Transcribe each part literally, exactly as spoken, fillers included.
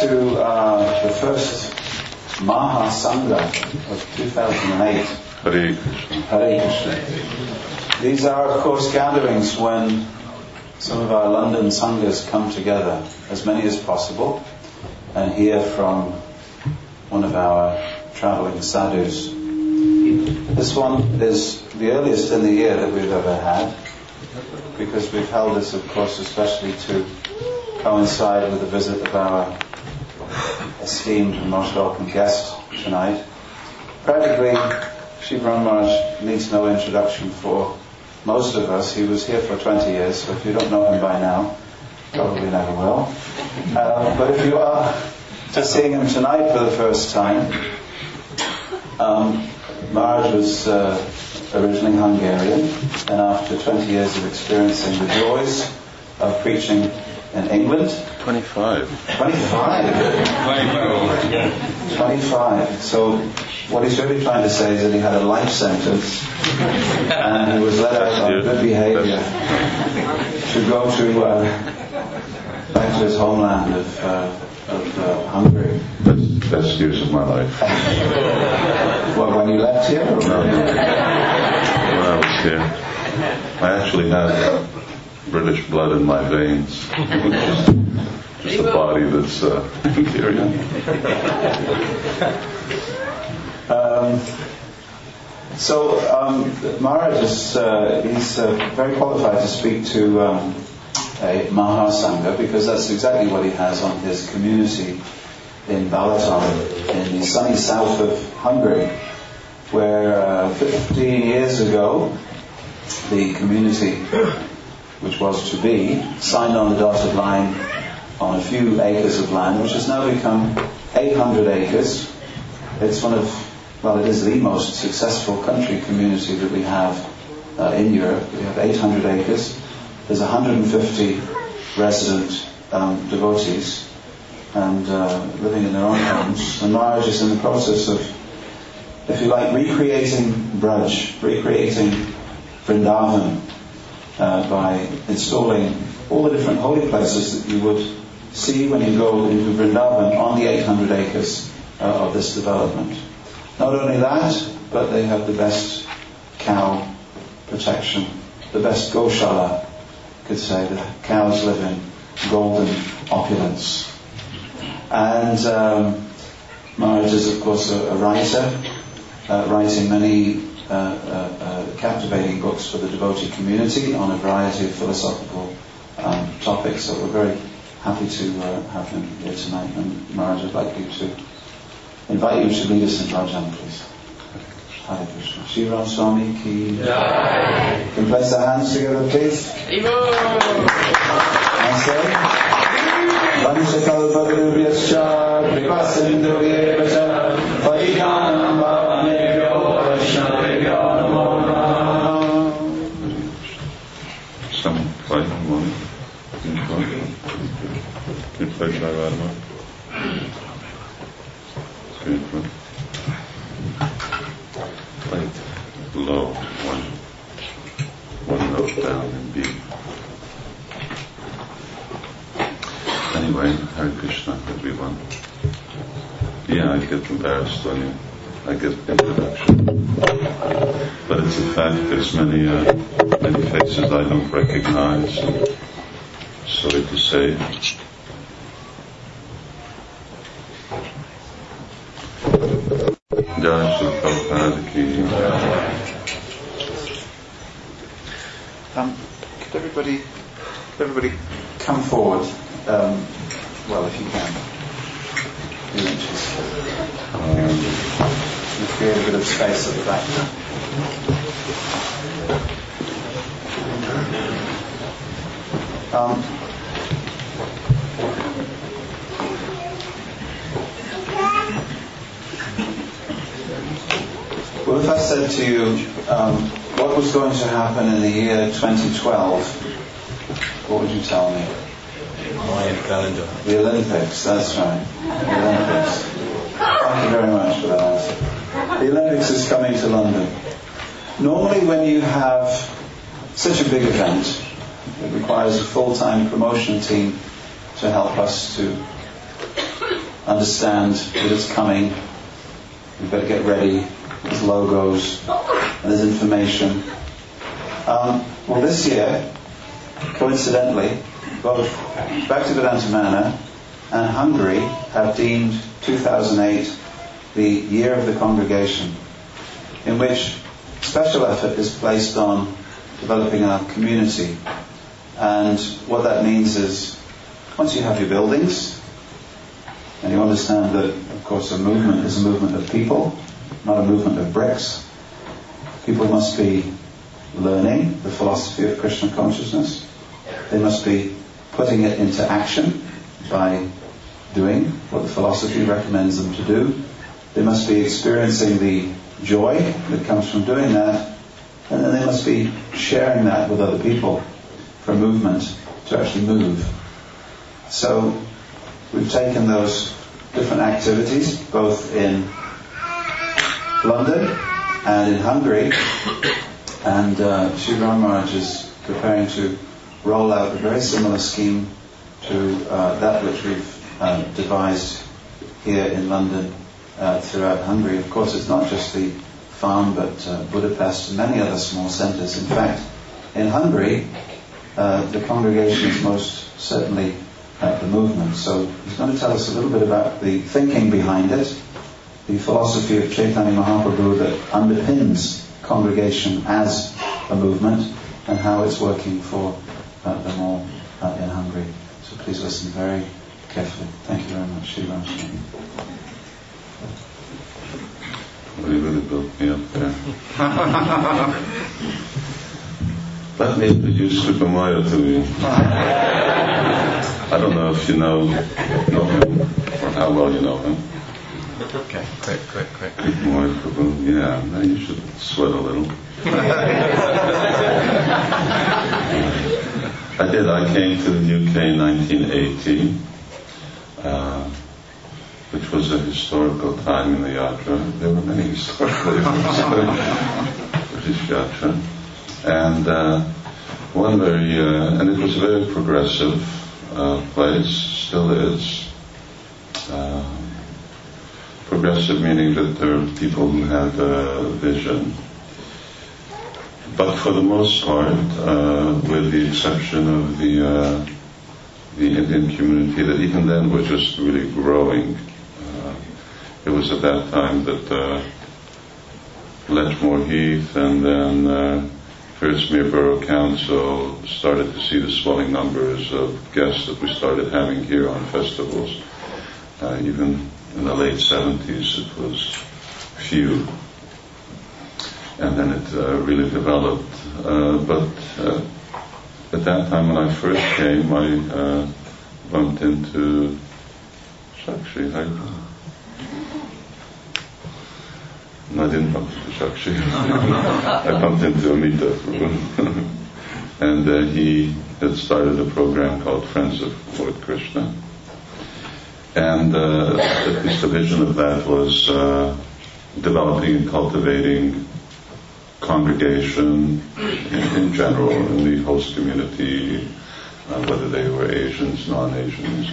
to uh, the first Maha Sangha of two thousand eight. Hare Krishna. Hare Krishna. These are, of course, gatherings when some of our London Sanghas come together, as many as possible, and hear from one of our travelling sadhus. This one is the earliest in the year that we've ever had, because we've held this, of course, especially to coincide with the visit of our esteemed and most welcome guest tonight. Practically, Sri Brahma Maharaj needs no introduction for most of us. He was here for twenty years, so if you don't know him by now, probably never will. Uh, but if you are just seeing him tonight for the first time, um, Maharaj was uh, originally Hungarian, and after twenty years of experiencing the joys of preaching in England, twenty-five. twenty-five? twenty-five. So what he's really trying to say is that he had a life sentence and he was let out on good behaviour to go to uh, back to his homeland of, uh, of uh, Hungary. Best, best years of my life. Well, when you left here? Or no, no. When I was here, I actually had British blood in my veins, just a body that's uh, Hungarian. Um, so um, Maharaj is uh, he's uh, very qualified to speak to um, a Mahasangha, because that's exactly what he has on his community in Balaton, in the sunny south of Hungary, where uh, fifteen years ago the community, which was to be, signed on the dotted line on a few acres of land, which has now become eight hundred acres. It's one of, well, it is the most successful country community that we have uh, in Europe. We have eight hundred acres. There's one hundred fifty resident um, devotees, and uh, living in their own homes. And Maharaj is in the process of, if you like, recreating Braj, recreating Vrindavan, uh, by installing all the different holy places that you would see when you go into Vrindavan on the eight hundred acres uh, of this development. Not only that, but they have the best cow protection, the best Goshala, you could say. The cows live in golden opulence. And um, Maharaj is, of course, a, a writer, uh, writing many uh, uh, uh, captivating books for the devotee community on a variety of philosophical um, topics. So we're very happy to uh, have him here tonight. And Maharaj, I'd like you to invite you to lead us in Bhajan, please. Hare Krishna. Shri Ram Swami ki. Jai. Can we place our hands together, please? And say, Vansakalpadurvyascha Kripasindhuvyevacha Pariganam Bhavanebhyo Vaishnavebhyo Namo Namaha. Some play one in front. Can you play Shaivarma? In front. Play low, one, one note down in B. Anyway, Hare Krishna, everyone. Yeah, I get embarrassed when you, I get introduction. But it's a fact, there's many, uh, many faces I don't recognize. Sorry to say. Jai Shri Prabhupada ki. Um, could everybody, could everybody come forward? Um, well, if you can. Few inches. Um, you create a bit of space at the back. Um, well, if I said to you, um, what was going to happen in the year twenty twelve, what would you tell me? Mayan calendar. The Olympics, that's right. The Olympics. Thank you very much for that answer. The Olympics is coming to London. Normally when you have such a big event, it requires a full-time promotion team to help us to understand that it's coming. You've got to get ready. There's logos, and there's information. Um, well, this year, coincidentally, both Bhaktivedanta Manor and Hungary have deemed two thousand eight the year of the congregation, in which special effort is placed on developing our community. And what that means is, once you have your buildings, and you understand that, of course, a movement is a movement of people, not a movement of bricks. People must be learning the philosophy of Krishna consciousness. They must be putting it into action by doing what the philosophy recommends them to do. They must be experiencing the joy that comes from doing that, and then they must be sharing that with other people for movement to actually move. So we've taken those different activities, both in London and in Hungary, and uh, Sri Ram Maharaj is preparing to roll out a very similar scheme to uh, that which we've uh, devised here in London uh, throughout Hungary. Of course, it's not just the farm, but uh, Budapest and many other small centres. In fact, in Hungary, uh, the congregation is most certainly uh, the movement. So he's going to tell us a little bit about the thinking behind it, the philosophy of Chaitanya Mahaprabhu that underpins congregation as a movement, and how it's working for uh, them all uh, in Hungary. So please listen very carefully. Thank you very much, Sri Ram Swami. Well, you really built me up there. Let me introduce Kripamaya to you. I don't know if you know, know him, or how well you know him. Okay, quick, quick, quick. Kripamaya Prabhu, yeah, now you should sweat a little. I did, I came to the U K in nineteen eighty, uh, which was a historical time in the Yatra. There were many historical events, British Yatra. And uh, one very, uh, and it was a very progressive uh, place, still is. Uh, progressive meaning that there are people who had a vision. But for the most part, uh, with the exception of the uh, the Indian community, that even then was just really growing. Uh, it was at that time that uh, Letchmore Heath and then uh, Firstmere Borough Council started to see the swelling numbers of guests that we started having here on festivals. Uh, even in the late seventies, it was few. And then it uh, really developed. Uh, but uh, at that time when I first came, I uh, bumped into Shakshi. I, no, I didn't bump into Shakshi. I bumped into Amita. And uh, he had started a program called Friends of Lord Krishna. And uh, at least the vision of that was uh, developing and cultivating congregation in, in general, in the host community, uh, whether they were Asians, non-Asians.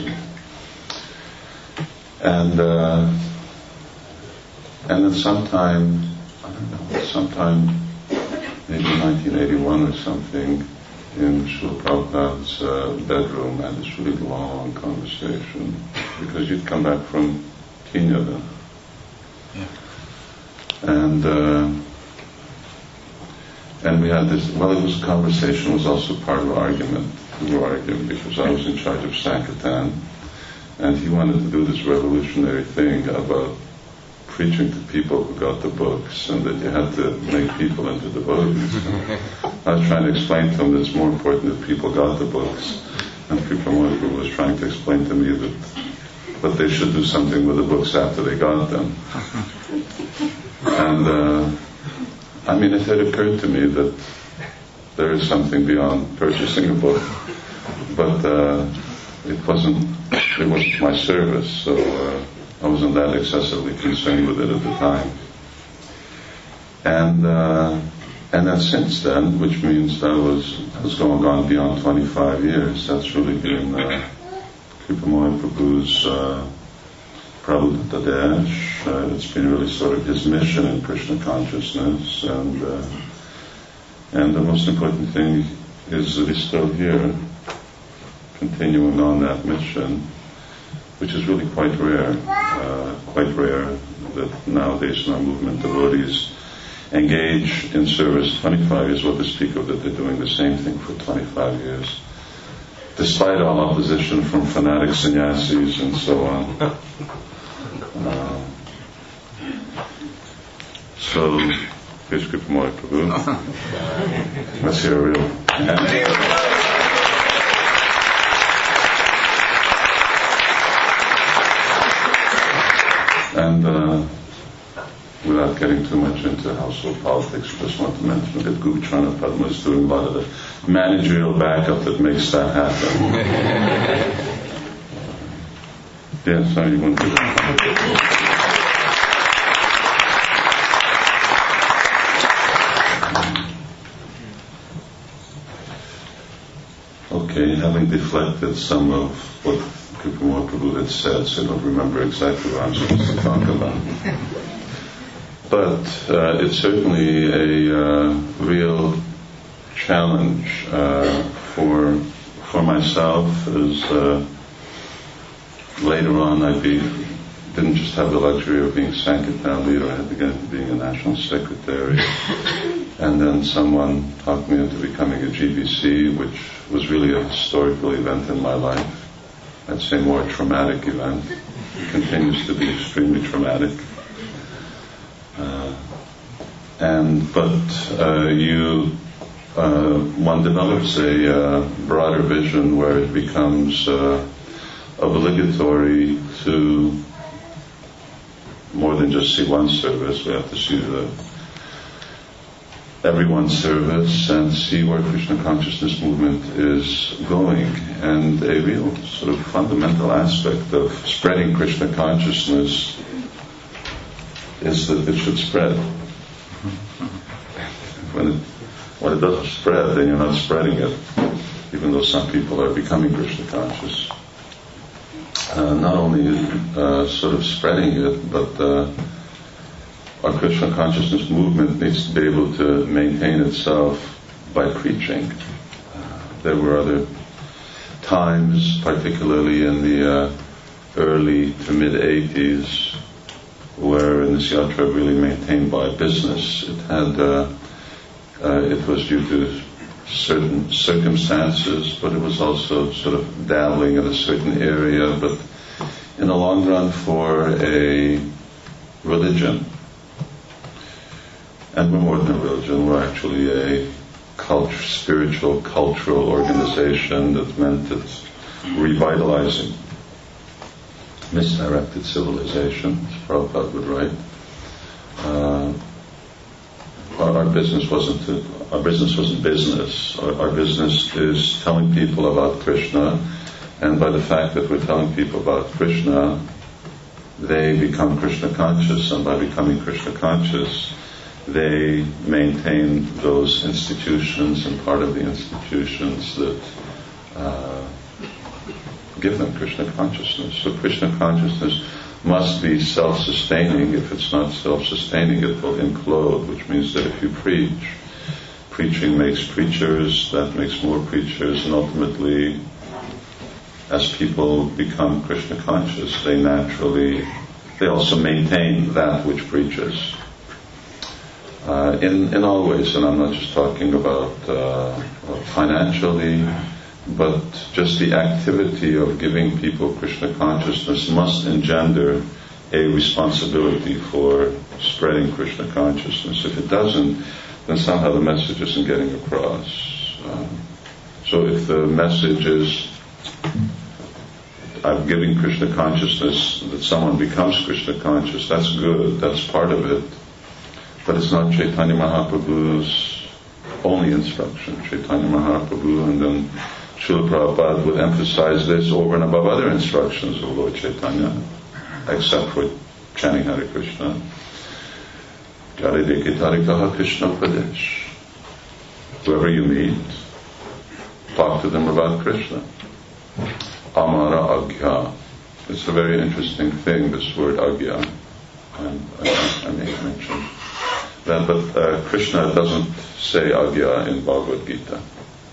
And uh, and then sometime, I don't know, sometime maybe nineteen eighty-one or something, in Srila Prabhupada's uh, bedroom, and this really long conversation, because you'd come back from Kenya then. Yeah. And uh, and we had this, well, it was a conversation, it was also part of an argument. We were arguing because I was in charge of Sankirtan, and he wanted to do this revolutionary thing about preaching to people who got the books, and that you had to make people into devotees. I was trying to explain to him that it's more important that people got the books, and Kripamaya was trying to explain to me that but they should do something with the books after they got them. And uh, I mean, it had occurred to me that there is something beyond purchasing a book, but uh, it wasn't, it wasn't my service, so uh, I wasn't that excessively concerned with it at the time. And uh, and then since then, which means that was has gone gone beyond twenty-five years, that's really been uh, Kripamaya Prabhu's uh, Prabhu Dadesh. Uh, it's been really sort of his mission in Krishna consciousness, and uh, and the most important thing is that he's still here, continuing on that mission, which is really quite rare, uh, quite rare that nowadays in our movement devotees engage in service twenty-five years. What to speak of that they're doing the same thing for twenty-five years, despite all opposition from fanatic sannyasis and so on. Uh, so, here's Kripamari Prabhu. Let's hear a real. And uh, without getting too much into household politics, I just want to mention that Gupacharna Padma is doing a lot of the managerial backup that makes that happen. Yeah, sorry, you want to... Okay, having deflected some of what Kripamari Prabhu had said, so I don't remember exactly what I'm supposed to talk about. But uh, it's certainly a uh, real challenge uh, for for myself, as uh, later on I be, didn't just have the luxury of being Sankirtan leader, I had to get into being a national secretary. And then someone talked me into becoming a G B C, which was really a historical event in my life. I'd say more traumatic event. It continues to be extremely traumatic. Uh, and but uh, you, uh, one develops a uh, broader vision where it becomes uh, obligatory to more than just see one service. We have to see the everyone's service and see where Krishna consciousness movement is going. And a real sort of fundamental aspect of spreading Krishna consciousness is that it should spread. When it, when it doesn't spread, then you're not spreading it, even though some people are becoming Krishna conscious. Uh, not only uh, sort of spreading it, but uh, our Krishna consciousness movement needs to be able to maintain itself by preaching. Uh, there were other times, particularly in the uh, early to mid eighties, where in this yatra really maintained by business. It had, uh, uh, it was due to certain circumstances, but it was also sort of dabbling in a certain area, but in the long run for a religion. And we're more than a religion, we're actually a culture, spiritual, cultural organization that meant it's revitalizing misdirected civilization, as Prabhupada would write. Uh, our, our business wasn't to, our business wasn't business. Our, our business is telling people about Krishna, and by the fact that we're telling people about Krishna, they become Krishna conscious, and by becoming Krishna conscious, they maintain those institutions and part of the institutions that uh, give them Krishna consciousness. So Krishna consciousness must be self-sustaining. If it's not self-sustaining, it will implode, which means that if you preach, preaching makes preachers, that makes more preachers, and ultimately, as people become Krishna conscious, they naturally, they also maintain that which preaches. Uh, in, in all ways, and I'm not just talking about uh, financially, but just the activity of giving people Krishna consciousness must engender a responsibility for spreading Krishna consciousness. If it doesn't, then somehow the message isn't getting across. Uh, so if the message is, I'm giving Krishna consciousness, that someone becomes Krishna conscious, that's good, that's part of it. But it's not Chaitanya Mahaprabhu's only instruction. Chaitanya Mahaprabhu and then Srila Prabhupada would emphasize this over and above other instructions of Lord Chaitanya, except for chanting Hare Krishna. Jare Deke Tarikaha Krishna Pradesh. Whoever you meet, talk to them about Krishna. Amara Agya. it's a very interesting thing, this word agya. And I, I may mention that, but uh, Krishna doesn't say agya in Bhagavad Gita.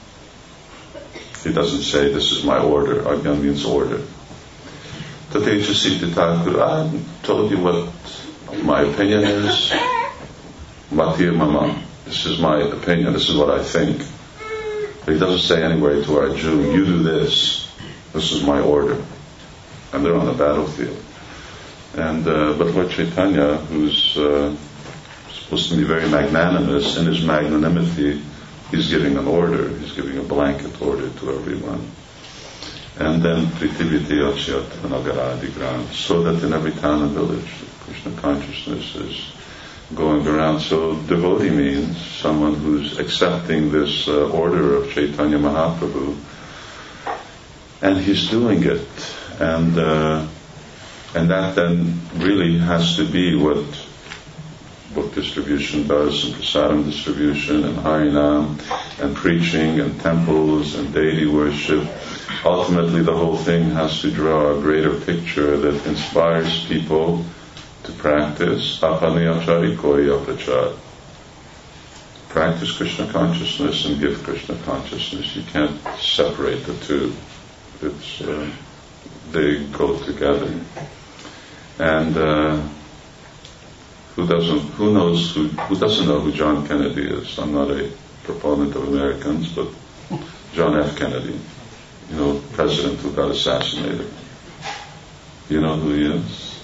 He doesn't say, this is my order. Agya means order. Tateja Siddhi Thakur, I told you what my opinion is. Matiya Mama, this is my opinion, this is what I think. But he doesn't say anywhere to Arjuna, you do this, this is my order. And they're on the battlefield. And uh, but Lord Chaitanya, who's uh, supposed to be very magnanimous, in his magnanimity, he's giving an order, he's giving a blanket order to everyone. And then Prithivyati Achyat Nagaradi Gran, so that in every town and village, Krishna consciousness is going around. So devotee means someone who's accepting this uh, order of Chaitanya Mahaprabhu, and he's doing it. And uh, and that then really has to be what book distribution does, and prasadam distribution, and harinam, and preaching, and temples, and deity worship. Ultimately, the whole thing has to draw a greater picture that inspires people to practice apaniyacharikoya prachar. Practice Krishna consciousness and give Krishna consciousness. You can't separate the two. It's uh, they go together. And uh, who doesn't? Who knows? Who, who doesn't know who John Kennedy is? I'm not a proponent of Americans, but John F. Kennedy, you know, president who got assassinated. You know who he is?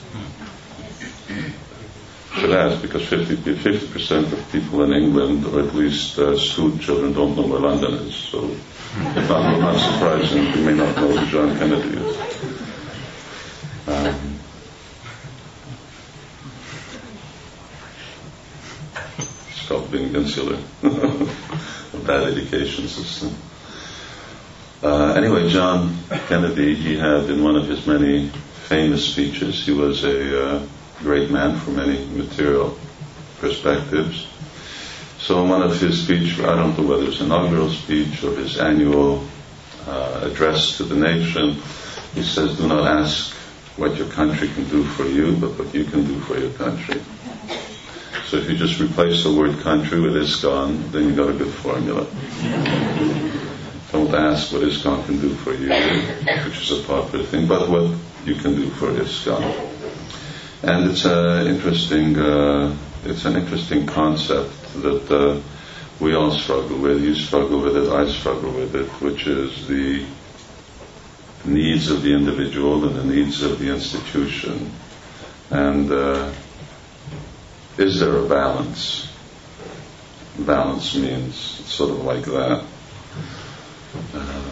Should ask, because fifty percent of people in England, or at least uh, school children, don't know where London is. So it's not, not surprising you may not know who John Kennedy is. Um, it's called being insular. A bad education system. Uh, anyway, John Kennedy, he had in one of his many famous speeches, he was a uh, great man from many material perspectives. So in one of his speeches, I don't know whether it's an inaugural speech or his annual uh, address to the nation, he says, do not ask what your country can do for you, but what you can do for your country. So if you just replace the word country with ISKCON, then you got a good formula. Don't ask what ISKCON can do for you, which is a popular thing, but what you can do for ISKCON. And it's a interesting, uh, it's an interesting concept that uh, we all struggle with. You struggle with it, I struggle with it, which is the needs of the individual and the needs of the institution. And uh, is there a balance? Balance means sort of like that. Um,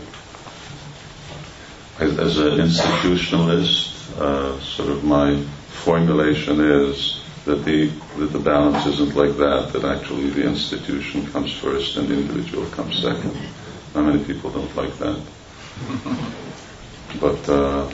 as, as an institutionalist, uh, sort of my formulation is that the that the balance isn't like that, that actually the institution comes first and the individual comes second. Not many people don't like that. But uh,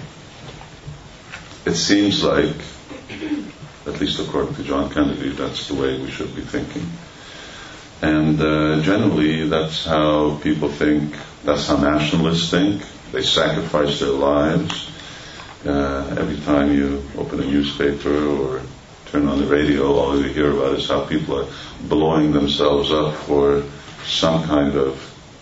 it seems like, at least according to John Kennedy, that's the way we should be thinking. And uh, generally, that's how people think, that's how nationalists think. They sacrifice their lives. Uh, every time you open a newspaper or turn on the radio, all you hear about is how people are blowing themselves up for some kind of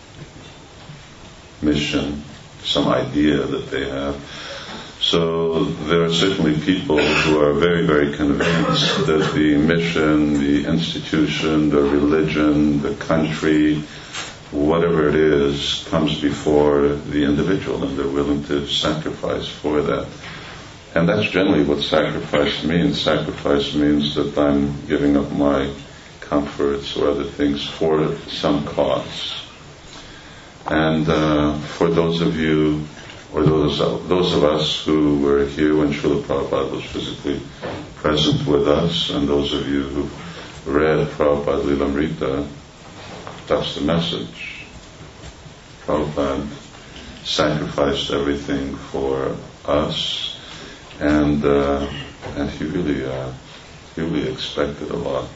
mission, some idea that they have. So there are certainly people who are very, very convinced that the mission, the institution, the religion, the country, whatever it is, comes before the individual, and they're willing to sacrifice for that. And that's generally what sacrifice means. Sacrifice means that I'm giving up my comforts or other things for some cause. And uh, for those of you, or those those of us who were here when Srila Prabhupada was physically present with us, and those of you who read Prabhupada Lilamrita, that's the message. Prabhupada sacrificed everything for us, and uh, and he really uh, he really expected a lot.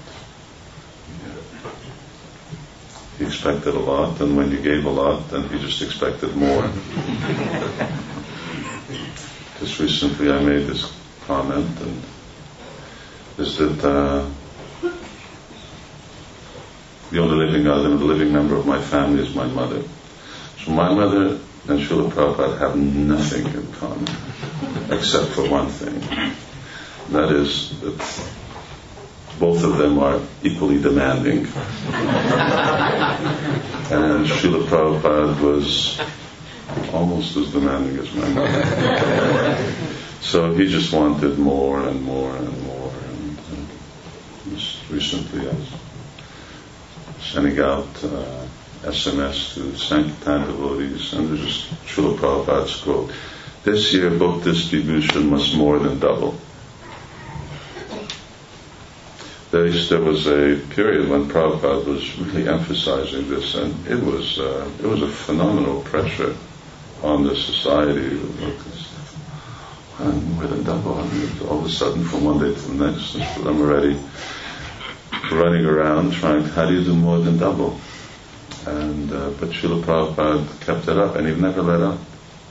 He expected a lot, and when you gave a lot, then he just expected more. just recently I made this comment, and is that uh, the only living other, the living member of my family is my mother. So my mother and Srila Prabhupada have nothing in common, except for one thing. That is that both of them are equally demanding. And Srila Prabhupada was almost as demanding as my mother. So he just wanted more and more and more. And, and just recently I was sending out uh, S M S to Sankirtan devotees, and there's just Srila Prabhupada's quote, "This year book distribution must more than double." There was a period when Prabhupada was really emphasizing this, and it was uh, it was a phenomenal pressure on the society. And more than double. I mean, all of a sudden, from one day to the next, I'm already running around trying. How do you do more than double? And uh, but Srila Prabhupada kept it up, and he never let up.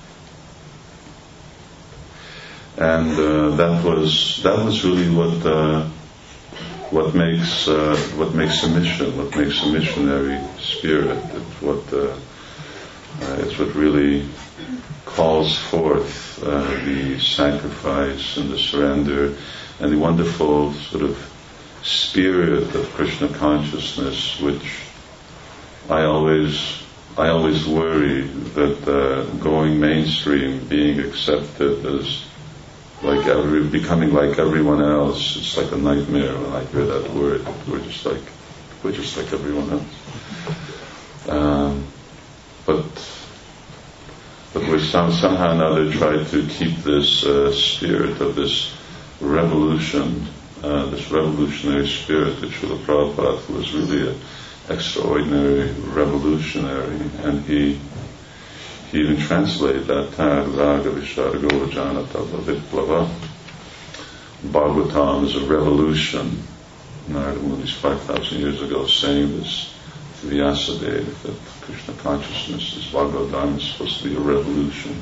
And uh, that was that was really what. Uh, What makes uh, what makes a mission? What makes a missionary spirit? It's what uh, uh, it's what really calls forth uh, the sacrifice and the surrender and the wonderful sort of spirit of Krishna consciousness, which I always I always worry that uh, going mainstream, being accepted as like every, becoming like everyone else, it's like a nightmare when I hear that word. We're just like, we're just like everyone else. Um, but, but we some, somehow or another try to keep this uh, spirit of this revolution, uh, this revolutionary spirit that Srila Prabhupada was really an extraordinary revolutionary, and he He even translated that tag, Raga Visharago Janata Viplava. Bhagavatam is a revolution. Narada Muni's five thousand years ago saying this to Vyasadeva, that Krishna consciousness is Bhagavatam, is supposed to be a revolution.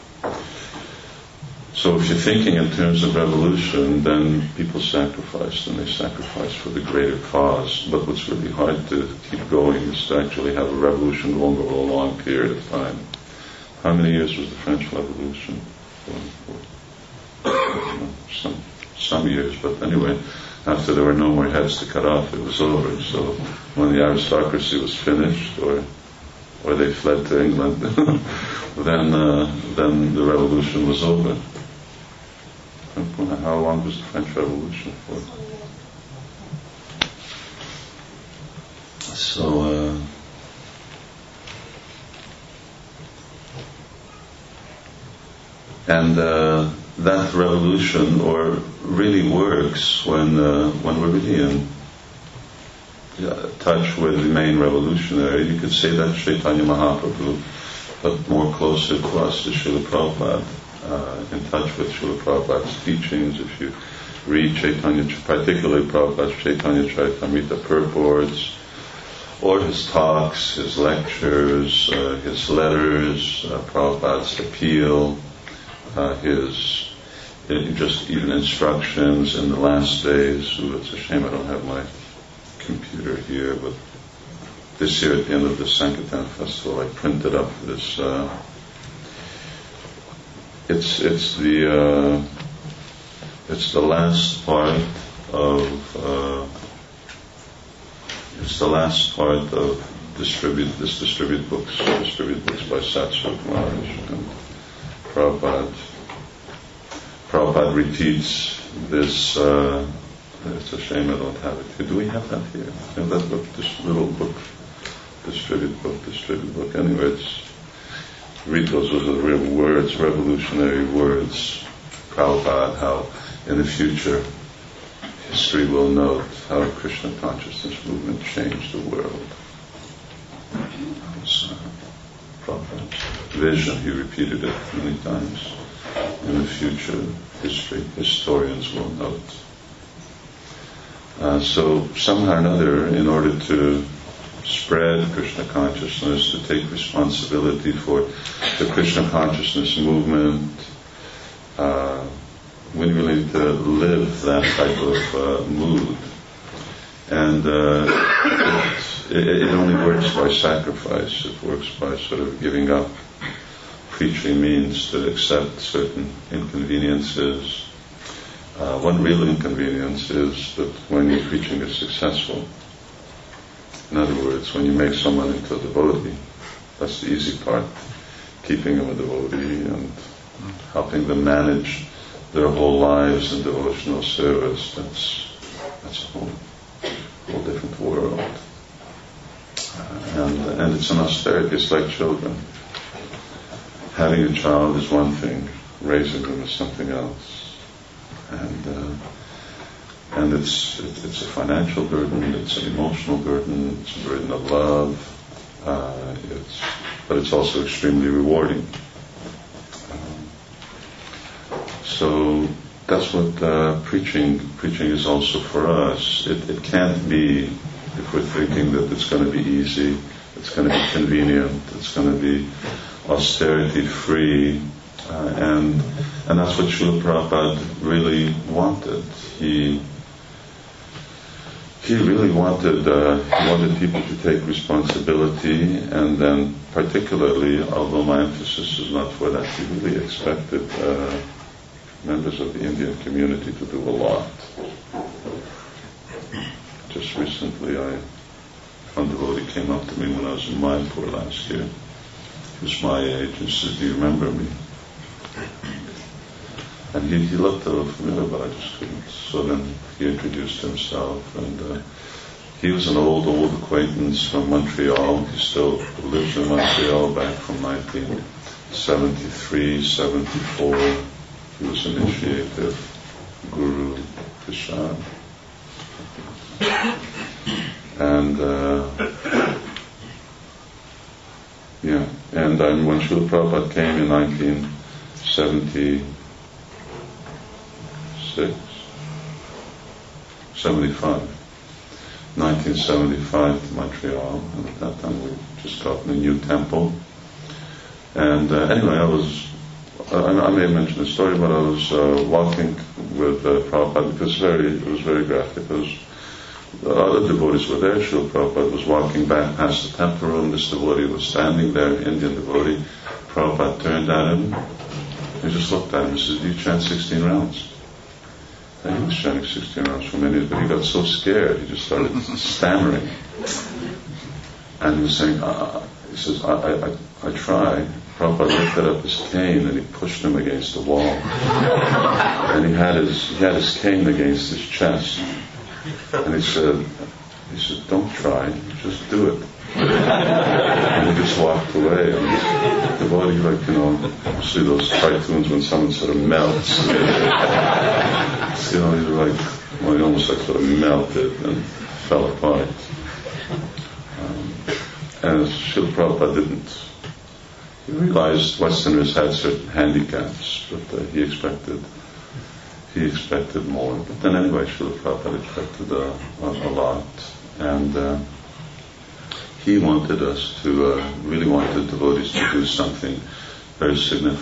So if you're thinking in terms of revolution, then people sacrifice, and they sacrifice for the greater cause. But what's really hard to keep going is to actually have a revolution going over a long period of time. How many years was the French Revolution? Some, some years, but anyway, after there were no more heads to cut off, it was over. So when the aristocracy was finished, or or they fled to England, then uh, then the revolution was over. How long was the French Revolution for? So. Uh, And uh, that revolution, or really works when uh, when we're really in uh, touch with the main revolutionary. You could say that Chaitanya Mahaprabhu, but more closer to us, to Srila Prabhupada, uh, in touch with Srila Prabhupada's teachings. If you read Chaitanya, particularly Prabhupada's Chaitanya Charitamrita purports, or his talks, his lectures, uh, his letters, uh, Prabhupada's appeal, Uh, his uh, just even instructions in the last days. Ooh, it's a shame I don't have my computer here, but this year at the end of the Sankirtan Festival I printed up this uh, it's it's the uh, it's the last part of uh, it's the last part of distribute this distribute books distribute books by Satsvarup Maharaj. And Prabhupada, Prabhupada repeats this, uh, it's a shame I don't have it here. Do we have that here? You know, that book, this little book, distribute book, distribute book. Anyway, it's, read those, those are the real words, revolutionary words. Prabhupada, how in the future history will note how Krishna consciousness movement changed the world. So, Prabhupada's vision, he repeated it many times. In the future, history, historians will note. Uh, so somehow or another, in order to spread Krishna consciousness, to take responsibility for the Krishna consciousness movement, uh, starting to live that type of uh, mood. And uh, it, it only works by sacrifice. It works by sort of giving up. Preaching means to accept certain inconveniences. Uh, one real inconvenience is that when your preaching is successful, in other words, when you make someone into a devotee, that's the easy part, keeping them a devotee and helping them manage their whole lives in devotional service. That's that's a whole, whole different world. Uh, and and it's an austerity. It's like children. Having a child is one thing, raising them is something else. And uh, and it's it, it's a financial burden, it's an emotional burden, it's a burden of love. Uh, it's but it's also extremely rewarding. Um, so that's what uh, preaching preaching is also for us. It, it can't be, if we're thinking that it's going to be easy, it's going to be convenient, it's going to be austerity free, uh, and and that's what Srila Prabhupada really wanted. He he really wanted uh, he wanted people to take responsibility, and then particularly, although my emphasis is not for that, he really expected uh, members of the Indian community to do a lot. Just recently, I one devotee came up to me when I was in Mayapur last year. He was my age and said, "Do you remember me?" And he, he looked a little familiar, but I just couldn't. So then he introduced himself, and uh, he was an old, old acquaintance from Montreal. He still lives in Montreal back from nineteen seventy-three, seventy-four. He was initiated Guru Prasad. And uh, yeah, and um, when Srila Prabhupada came in nineteen seventy-six, seventy-five, nineteen seventy-five to Montreal, and at that time we just got in a new temple. And uh, anyway, I was, I, I may have mentioned the story, but I was uh, walking with uh, Prabhupada because very, it was very graphic. It was, the other devotees were there. Srila Prabhupada was walking back past the temple room. This devotee was standing there, Indian devotee. Prabhupada turned at him. He just looked at him and said, "Do you chant sixteen rounds?" And he was chanting sixteen rounds for many, but he got so scared, he just started stammering. And he was saying, uh, he says, I, I, I, I try. Prabhupada lifted up his cane and he pushed him against the wall. And he had his, he had his cane against his chest. And he said, he said, "Don't try, just do it." And he just walked away. And the devotee, like, you know, see those cartoons when someone sort of melts. You know, he like, well, he almost like sort of melted and fell apart. Um, and Srila Prabhupada didn't. He realized Westerners had certain handicaps, but uh, he expected he expected more. But then anyway, Srila Prabhupada expected a, a, a lot. And uh, he wanted us to, uh, really wanted devotees to do something very significant.